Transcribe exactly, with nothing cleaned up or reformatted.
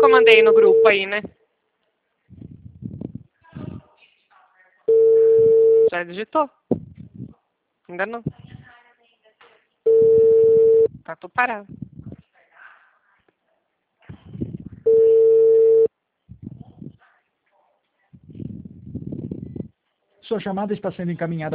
que eu mandei no grupo aí, né? Já digitou? Ainda não. Tá tudo parado. Sua chamada está sendo encaminhada